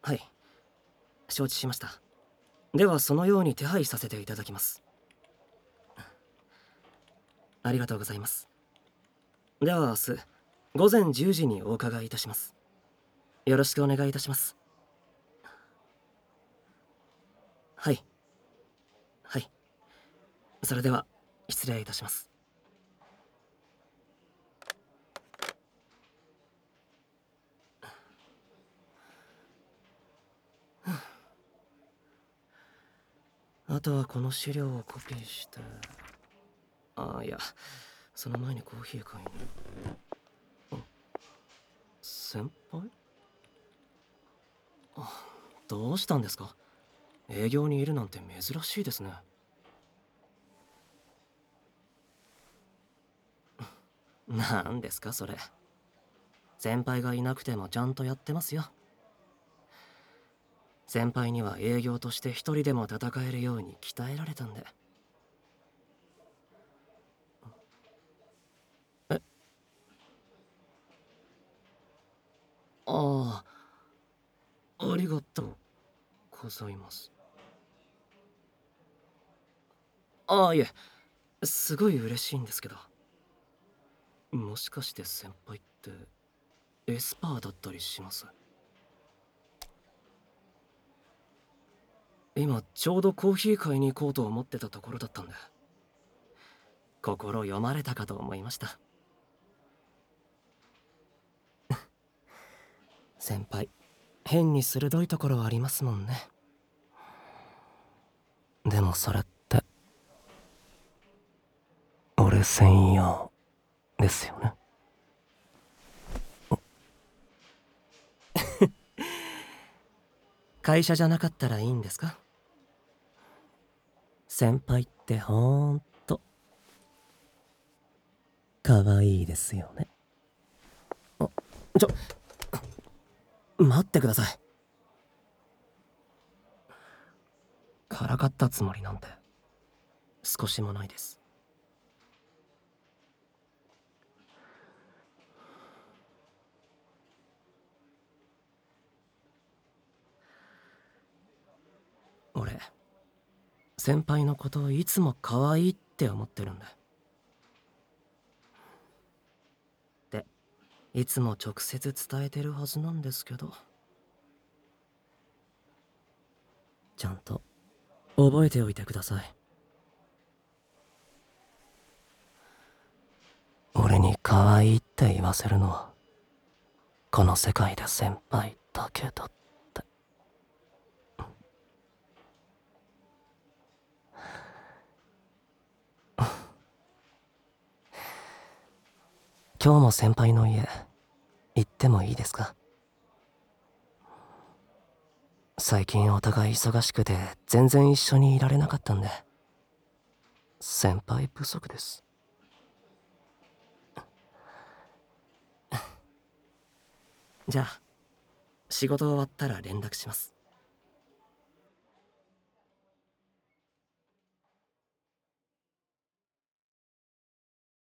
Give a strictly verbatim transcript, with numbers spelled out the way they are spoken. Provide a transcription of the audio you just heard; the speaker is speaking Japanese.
はい、承知しました。ではそのように手配させていただきます。ありがとうございます。では明日午前じゅうじにお伺いいたします。よろしくお願いいたします。はい、はい。それでは失礼いたします。あとはこの資料をコピーして、ああいや、その前にコーヒー買いに。先輩？あ、どうしたんですか？営業にいるなんて珍しいですね。なんですかそれ。先輩がいなくてもちゃんとやってますよ。先輩には営業として一人でも戦えるように鍛えられたんで。え、ああ、ありがとうございます。ああ、いえ、すごい嬉しいんですけど。もしかして先輩ってエスパーだったりします？今ちょうどコーヒー買いに行こうと思ってたところだったんで、心読まれたかと思いました。先輩、変に鋭いところありますもんね。でもそれって俺専用ですよね。会社じゃなかったらいいんですか？先輩ってほんと可愛いですよね。あ、ちょ、待ってください。からかったつもりなんて少しもないです。俺、先輩のことをいつも可愛いって思ってるんだ。で、いつも直接伝えてるはずなんですけど、ちゃんと覚えておいてください。俺に可愛いって言わせるのはこの世界で先輩だけだって。今日も先輩の家行ってもいいですか？最近お互い忙しくて全然一緒にいられなかったんで、先輩不足です。じゃあ仕事終わったら連絡します。